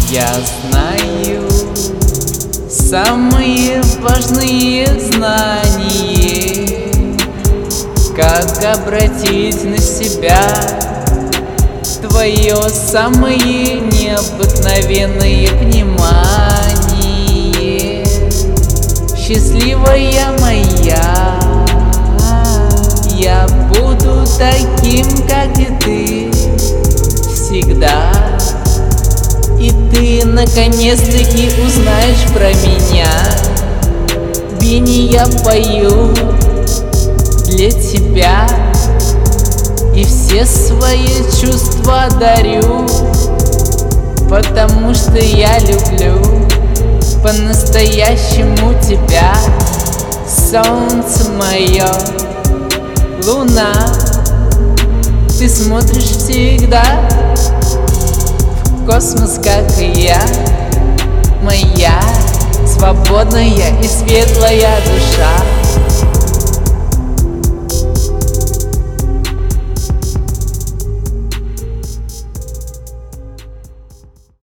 Я знаю самые важные знания, как обратить на себя твое самое необыкновенное внимание. Счастливая моя, я буду таким, как и ты, всегда. И ты наконец-таки узнаешь про меня. Бини, я пою для тебя и все свои чувства дарю, потому что я люблю по-настоящему тебя. Солнце мое, луна, ты смотришь всегда в космос, как и я. Моя свободная и светлая душа.